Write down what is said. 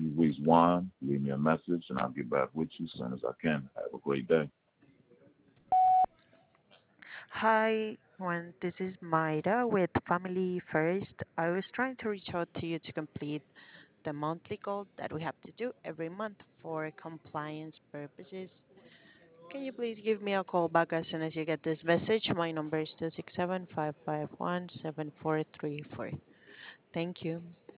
reach Juan, leave me a message, and I'll get back with you as soon as I can. Have a great day. Hi, Juan. This is Mayra with Family First. I was trying to reach out to you to complete the monthly goal that we have to do every month for compliance purposes. Can you please give me a call back as soon as you get this message? My number is 267 551 7434. Thank you.